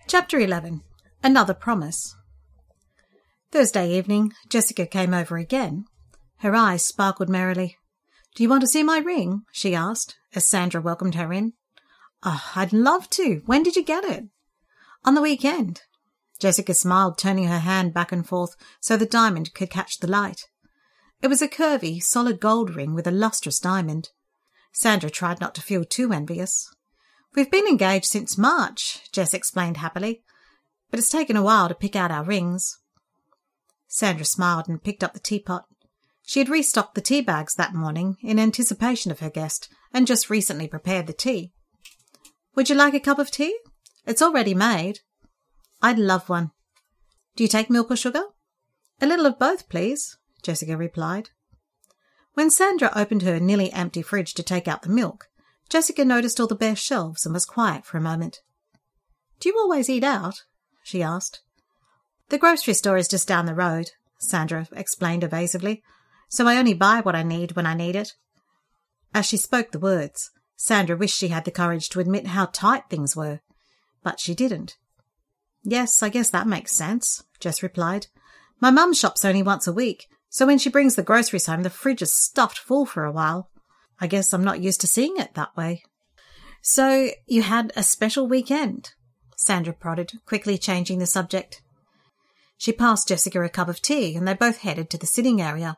Chapter 11. Another Promise. Thursday evening, Jessica came over again. Her eyes sparkled merrily. "Do you want to see my ring?" she asked, as Sandra welcomed her in. "Oh, I'd love to. When did you get it?" "On the weekend." Jessica smiled, turning her hand back and forth so the diamond could catch the light. It was a curvy, solid gold ring with a lustrous diamond. Sandra tried not to feel too envious. "We've been engaged since March," Jess explained happily, "but it's taken a while to pick out our rings." Sandra smiled and picked up the teapot. She had restocked the tea bags that morning in anticipation of her guest and just recently prepared the tea. "Would you like a cup of tea? It's already made." "I'd love one." "Do you take milk or sugar?" "A little of both, please," Jessica replied. When Sandra opened her nearly empty fridge to take out the milk, Jessica noticed all the bare shelves and was quiet for a moment. "Do you always eat out?" she asked. "The grocery store is just down the road," Sandra explained evasively, "so I only buy what I need when I need it." As she spoke the words, Sandra wished she had the courage to admit how tight things were, but she didn't. "Yes, I guess that makes sense," Jess replied. "My mum shops only once a week, so when she brings the groceries home, the fridge is stuffed full for a while. I guess I'm not used to seeing it that way." "So you had a special weekend?" Sandra prodded, quickly changing the subject. She passed Jessica a cup of tea, and they both headed to the sitting area.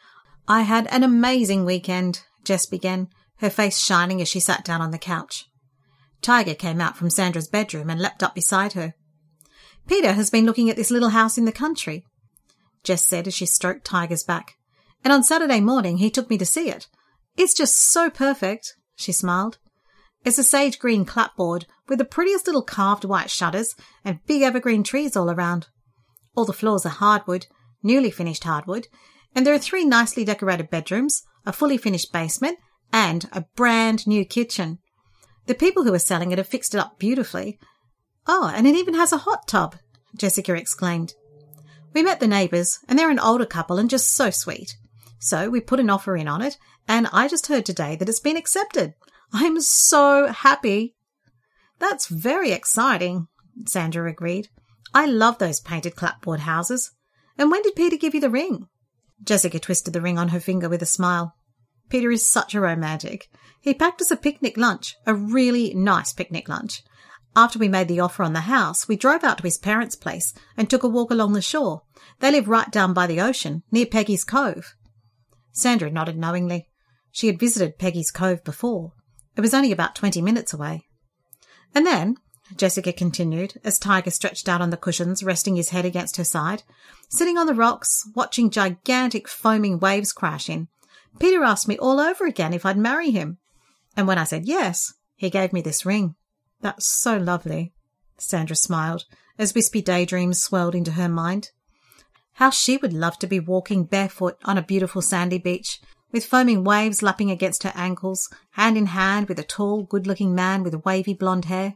"I had an amazing weekend," Jess began, her face shining as she sat down on the couch. Tiger came out from Sandra's bedroom and leapt up beside her. "Peter has been looking at this little house in the country," Jess said as she stroked Tiger's back. "And on Saturday morning he took me to see it. It's just so perfect," she smiled. "It's a sage green clapboard with the prettiest little carved white shutters and big evergreen trees all around. All the floors are hardwood, newly finished hardwood, and there are 3 nicely decorated bedrooms, a fully finished basement, and a brand new kitchen. The people who are selling it have fixed it up beautifully. Oh, and it even has a hot tub," Jessica exclaimed. "We met the neighbours, and they're an older couple and just so sweet. So we put an offer in on it, and I just heard today that it's been accepted. I'm so happy." "That's very exciting," Sandra agreed. "I love those painted clapboard houses. And when did Peter give you the ring?" Jessica twisted the ring on her finger with a smile. "Peter is such a romantic. He packed us a picnic lunch, a really nice picnic lunch. After we made the offer on the house, we drove out to his parents' place and took a walk along the shore. They live right down by the ocean, near Peggy's Cove." Sandra nodded knowingly. She had visited Peggy's Cove before. It was only about 20 minutes away. "And then," Jessica continued, as Tiger stretched out on the cushions, resting his head against her side, sitting on the rocks, watching gigantic foaming waves crash in, "Peter asked me all over again if I'd marry him. And when I said yes, he gave me this ring." "That's so lovely," Sandra smiled, as wispy daydreams swirled into her mind. How she would love to be walking barefoot on a beautiful sandy beach, with foaming waves lapping against her ankles, hand in hand with a tall, good-looking man with wavy blonde hair.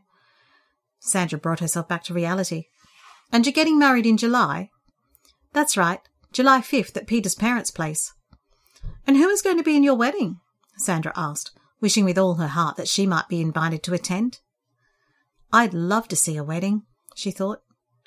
Sandra brought herself back to reality. "And you're getting married in July?" "That's right, July 5th at Peter's parents' place." "And who is going to be in your wedding?" Sandra asked, wishing with all her heart that she might be invited to attend. "I'd love to see a wedding," she thought.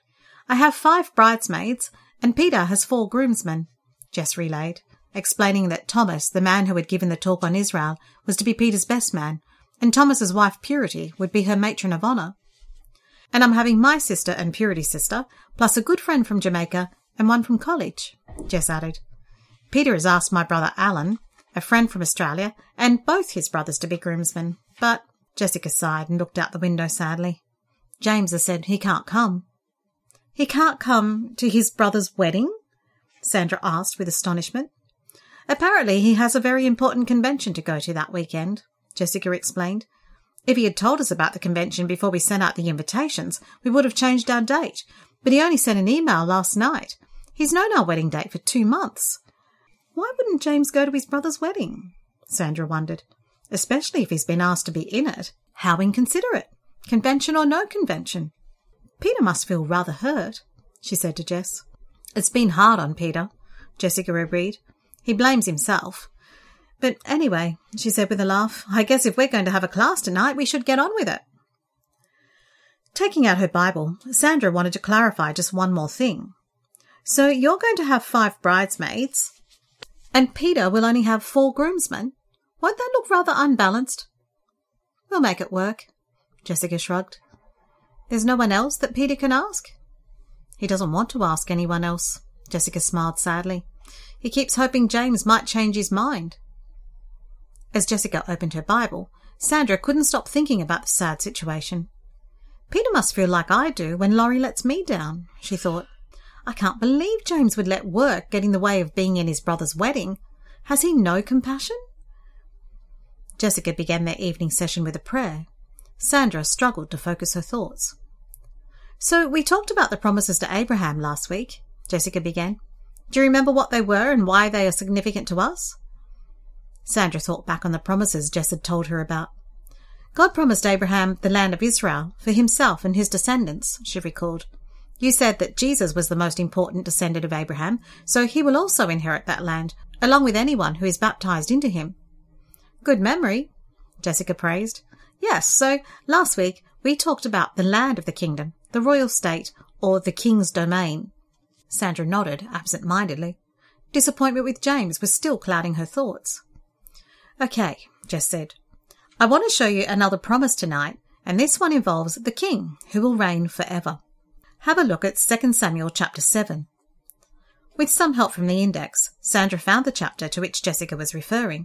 "I have 5 bridesmaids, and Peter has 4 groomsmen," Jess relayed, explaining that Thomas, the man who had given the talk on Israel, was to be Peter's best man, and Thomas's wife Purity would be her matron of honour. "And I'm having my sister and Purity's sister, plus a good friend from Jamaica and one from college," Jess added. "Peter has asked my brother Alan, a friend from Australia, and both his brothers to be groomsmen, but—" Jessica sighed and looked out the window sadly. "James has said he can't come." "He can't come to his brother's wedding?" Sandra asked with astonishment. "Apparently he has a very important convention to go to that weekend," Jessica explained. "If he had told us about the convention before we sent out the invitations, we would have changed our date, but he only sent an email last night. He's known our wedding date for 2 months. Why wouldn't James go to his brother's wedding?" Sandra wondered. "Especially if he's been asked to be in it. How inconsiderate. Convention or no convention." "Peter must feel rather hurt," she said to Jess. "It's been hard on Peter," Jessica agreed. "He blames himself. But anyway," she said with a laugh, "I guess if we're going to have a class tonight, we should get on with it." Taking out her Bible, Sandra wanted to clarify just one more thing. So you're going to have 5 bridesmaids, and Peter will only have 4 groomsmen? Won't that look rather unbalanced? We'll make it work, Jessica shrugged. There's no one else that Peter can ask? He doesn't want to ask anyone else, Jessica smiled sadly. He keeps hoping James might change his mind. As Jessica opened her Bible, Sandra couldn't stop thinking about the sad situation. Peter must feel like I do when Laurie lets me down, she thought. I can't believe James would let work get in the way of being in his brother's wedding. Has he no compassion? Jessica began their evening session with a prayer. Sandra struggled to focus her thoughts. So we talked about the promises to Abraham last week, Jessica began. Do you remember what they were and why they are significant to us? Sandra thought back on the promises Jess had told her about. God promised Abraham the land of Israel for himself and his descendants, she recalled. You said that Jesus was the most important descendant of Abraham, so he will also inherit that land, along with anyone who is baptized into him. Good memory, Jessica praised. Yes, so last week we talked about the land of the kingdom, the royal state, or the king's domain. Sandra nodded absent-mindedly. Disappointment with James was still clouding her thoughts. Okay, Jess said. I want to show you another promise tonight, and this one involves the king, who will reign forever. Have a look at 2 Samuel chapter 7. With some help from the index, Sandra found the chapter to which Jessica was referring.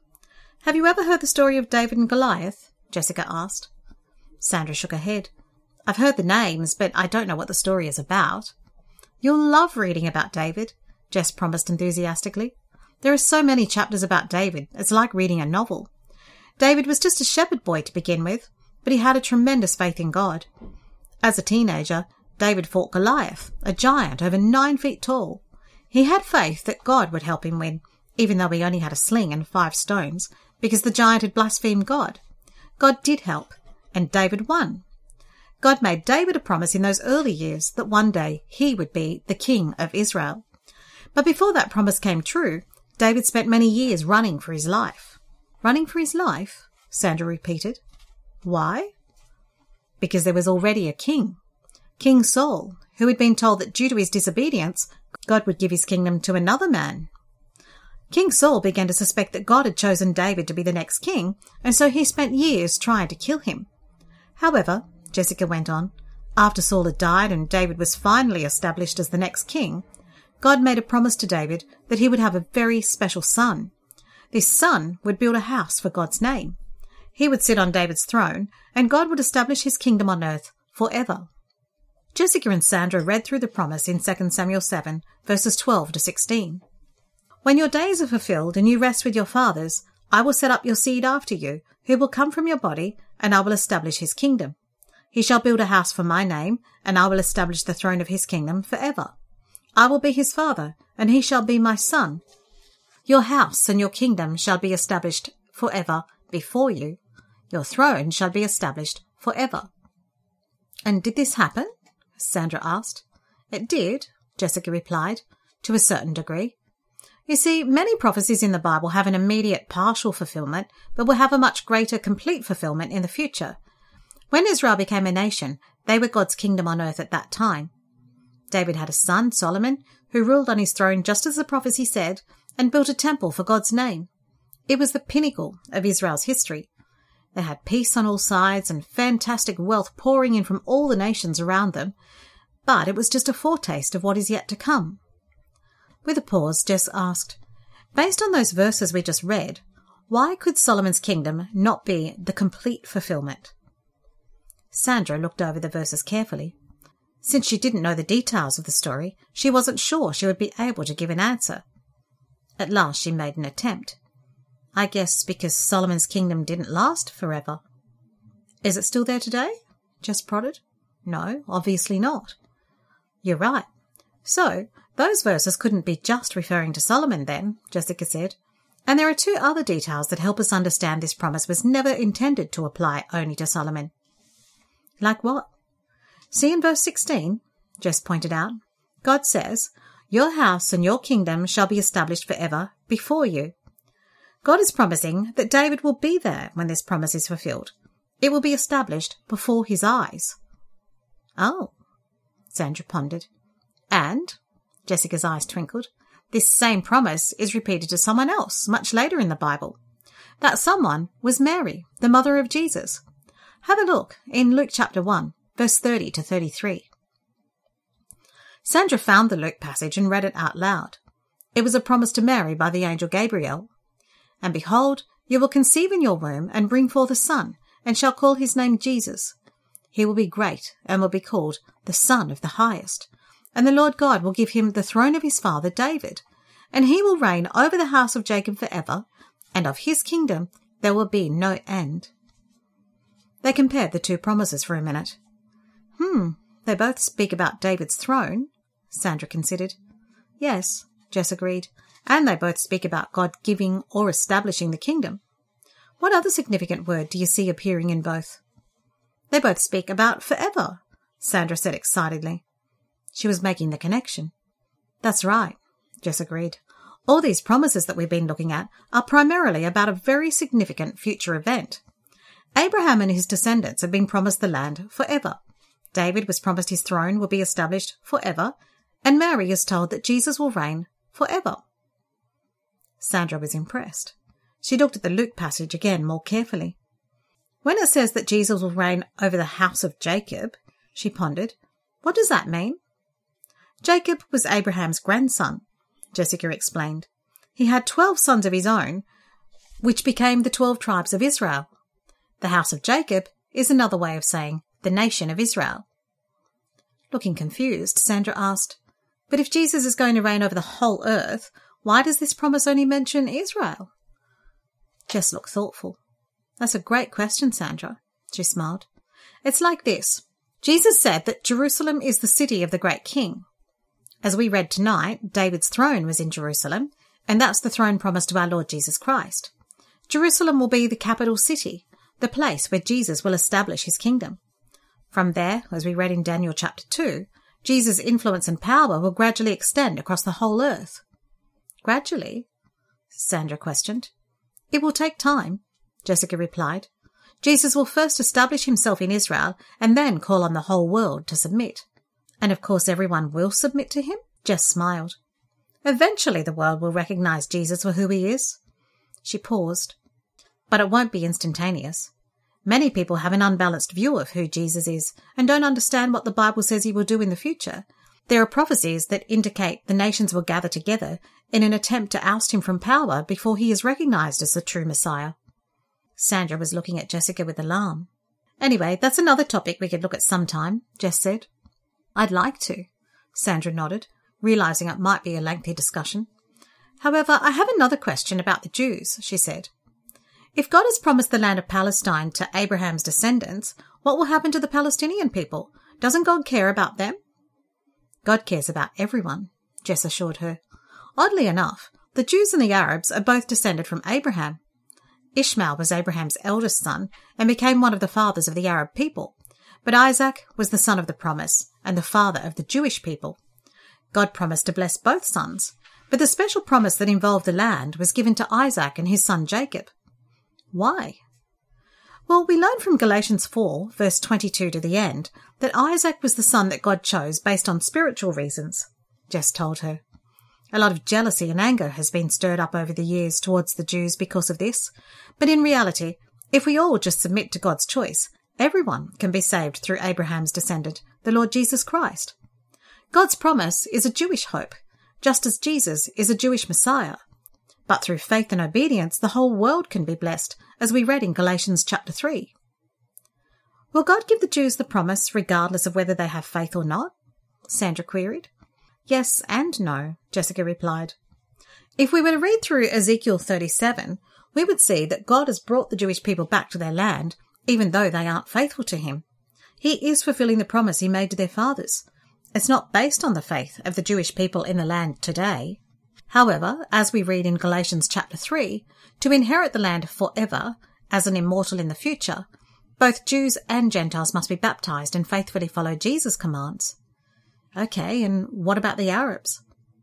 Have you ever heard the story of David and Goliath? Jessica asked. Sandra shook her head. I've heard the names, but I don't know what the story is about. You'll love reading about David, Jess promised enthusiastically. There are so many chapters about David, it's like reading a novel. David was just a shepherd boy to begin with, but he had a tremendous faith in God. As a teenager, David fought Goliath, a giant over 9 feet tall. He had faith that God would help him win, even though he only had a sling and 5 stones, because the giant had blasphemed God. God did help, and David won. God made David a promise in those early years that one day he would be the king of Israel. But before that promise came true, David spent many years running for his life. Running for his life? Sandra repeated. Why? Because there was already a king. King Saul, who had been told that due to his disobedience, God would give his kingdom to another man. King Saul began to suspect that God had chosen David to be the next king, and so he spent years trying to kill him. However, Jessica went on, after Saul had died and David was finally established as the next king, God made a promise to David that he would have a very special son. This son would build a house for God's name. He would sit on David's throne, and God would establish his kingdom on earth forever. Jessica and Sandra read through the promise in 2 Samuel 7, verses 12 to 16. When your days are fulfilled and you rest with your fathers, I will set up your seed after you, who will come from your body, and I will establish his kingdom. He shall build a house for my name, and I will establish the throne of his kingdom forever. I will be his father, and he shall be my son. Your house and your kingdom shall be established forever before you. Your throne shall be established forever. And did this happen? Sandra asked. It did, Jessica replied, to a certain degree. You see, many prophecies in the Bible have an immediate partial fulfillment, but will have a much greater complete fulfillment in the future. When Israel became a nation, they were God's kingdom on earth at that time. David had a son, Solomon, who ruled on his throne just as the prophecy said, and built a temple for God's name. It was the pinnacle of Israel's history. They had peace on all sides and fantastic wealth pouring in from all the nations around them, but it was just a foretaste of what is yet to come. With a pause, Jess asked, based on those verses we just read, why could Solomon's kingdom not be the complete fulfillment? Sandra looked over the verses carefully. Since she didn't know the details of the story, she wasn't sure she would be able to give an answer. At last she made an attempt. I guess because Solomon's kingdom didn't last forever. Is it still there today? Jess prodded. No, obviously not. You're right. So, those verses couldn't be just referring to Solomon then, Jessica said. And there are 2 other details that help us understand this promise was never intended to apply only to Solomon. Like what? See in verse 16, Jess pointed out, God says, your house and your kingdom shall be established forever before you. God is promising that David will be there when this promise is fulfilled. It will be established before his eyes. Oh, Sandra pondered. And, Jessica's eyes twinkled, this same promise is repeated to someone else much later in the Bible. That someone was Mary, the mother of Jesus. Have a look in Luke chapter 1, verse 30 to 33. Sandra found the Luke passage and read it out loud. It was a promise to Mary by the angel Gabriel. And behold, you will conceive in your womb and bring forth a son, and shall call his name Jesus. He will be great, and will be called the Son of the Highest. And the Lord God will give him the throne of his father David, and he will reign over the house of Jacob forever, and of his kingdom there will be no end. They compared the two promises for a minute. They both speak about David's throne, Sandra considered. Yes, Jess agreed, and they both speak about God giving or establishing the kingdom. What other significant word do you see appearing in both? They both speak about forever, Sandra said excitedly. She was making the connection. That's right, Jess agreed. All these promises that we've been looking at are primarily about a very significant future event. Abraham and his descendants have been promised the land forever. David was promised his throne will be established forever, and Mary is told that Jesus will reign forever. Sandra was impressed. She looked at the Luke passage again more carefully. When it says that Jesus will reign over the house of Jacob, she pondered, what does that mean? Jacob was Abraham's grandson, Jessica explained. He had 12 sons of his own, which became the 12 tribes of Israel. The house of Jacob is another way of saying the nation of Israel. Looking confused, Sandra asked, but if Jesus is going to reign over the whole earth, why does this promise only mention Israel? Jess looked thoughtful. That's a great question, Sandra, she smiled. It's like this. Jesus said that Jerusalem is the city of the great king. As we read tonight, David's throne was in Jerusalem, and that's the throne promised to our Lord Jesus Christ. Jerusalem will be the capital city, the place where Jesus will establish his kingdom. From there, as we read in Daniel chapter 2, Jesus' influence and power will gradually extend across the whole earth. Gradually? Sandra questioned. It will take time, Jessica replied. Jesus will first establish himself in Israel and then call on the whole world to submit. And of course everyone will submit to him? Jess smiled. Eventually the world will recognize Jesus for who he is. She paused. But it won't be instantaneous. Many people have an unbalanced view of who Jesus is and don't understand what the Bible says he will do in the future. There are prophecies that indicate the nations will gather together in an attempt to oust him from power before he is recognized as the true Messiah. Sandra was looking at Jessica with alarm. Anyway, that's another topic we could look at sometime, Jess said. I'd like to, Sandra nodded, realizing it might be a lengthy discussion. However, I have another question about the Jews, she said. If God has promised the land of Palestine to Abraham's descendants, what will happen to the Palestinian people? Doesn't God care about them? God cares about everyone, Jess assured her. Oddly enough, the Jews and the Arabs are both descended from Abraham. Ishmael was Abraham's eldest son and became one of the fathers of the Arab people, but Isaac was the son of the promise and the father of the Jewish people. God promised to bless both sons, but the special promise that involved the land was given to Isaac and his son Jacob. Why? Well, we learn from Galatians 4, verse 22 to the end, that Isaac was the son that God chose based on spiritual reasons, Jess told her. A lot of jealousy and anger has been stirred up over the years towards the Jews because of this, but in reality, if we all just submit to God's choice, everyone can be saved through Abraham's descendant, the Lord Jesus Christ. God's promise is a Jewish hope, just as Jesus is a Jewish Messiah. But through faith and obedience, the whole world can be blessed, as we read in Galatians chapter 3. Will God give the Jews the promise regardless of whether they have faith or not? Sandra queried. Yes and no, Jessica replied. If we were to read through Ezekiel 37, we would see that God has brought the Jewish people back to their land, even though they aren't faithful to him. He is fulfilling the promise he made to their fathers. It's not based on the faith of the Jewish people in the land today. However, as we read in Galatians chapter 3, to inherit the land forever, as an immortal in the future, both Jews and Gentiles must be baptized and faithfully follow Jesus' commands. Okay, and what about the Arabs?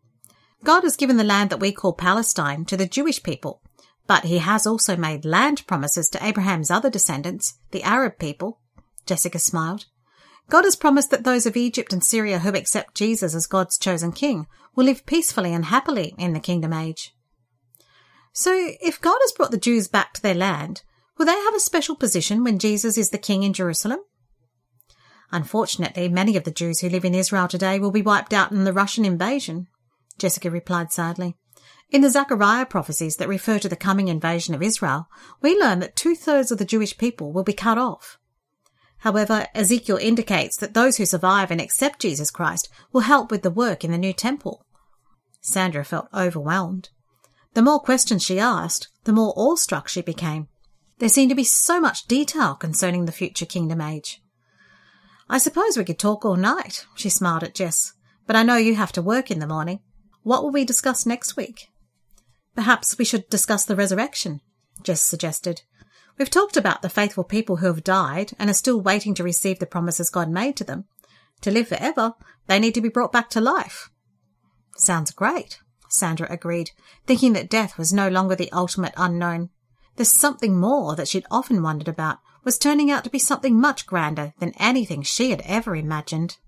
God has given the land that we call Palestine to the Jewish people, but he has also made land promises to Abraham's other descendants, the Arab people. Jessica smiled. God has promised that those of Egypt and Syria who accept Jesus as God's chosen king will live peacefully and happily in the kingdom age. So if God has brought the Jews back to their land, will they have a special position when Jesus is the king in Jerusalem? Unfortunately, many of the Jews who live in Israel today will be wiped out in the Russian invasion, Jessica replied sadly. In the Zechariah prophecies that refer to the coming invasion of Israel, we learn that 2/3 of the Jewish people will be cut off. However, Ezekiel indicates that those who survive and accept Jesus Christ will help with the work in the new temple. Sandra felt overwhelmed. The more questions she asked, the more awestruck she became. There seemed to be so much detail concerning the future kingdom age. I suppose we could talk all night, she smiled at Jess, but I know you have to work in the morning. What will we discuss next week? Perhaps we should discuss the resurrection, Jess suggested. We've talked about the faithful people who have died and are still waiting to receive the promises God made to them. To live forever, they need to be brought back to life. Sounds great, Sandra agreed, thinking that death was no longer the ultimate unknown. There's something more that she'd often wondered about was turning out to be something much grander than anything she had ever imagined.